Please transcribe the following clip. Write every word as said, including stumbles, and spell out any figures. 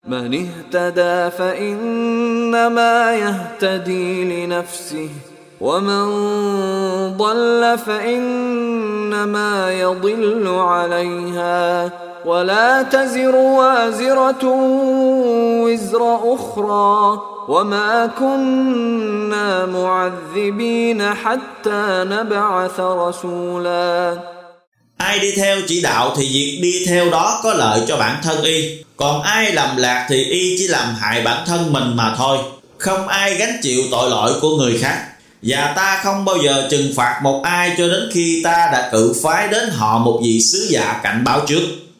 من اهتدى فإنما يهتدي لنفسه ومن ضل فإنما يضل عليها ولا تزر وازرة وزر أخرى وما كنا معذبين حتى نبعث رسولا. Ai đi theo chỉ đạo thì việc đi theo đó có lợi cho bản thân y, còn ai lầm lạc thì y chỉ làm hại bản thân mình mà thôi. Không ai gánh chịu tội lỗi của người khác, và ta không bao giờ trừng phạt một ai cho đến khi ta đã cử phái đến họ một vị sứ giả cảnh báo trước.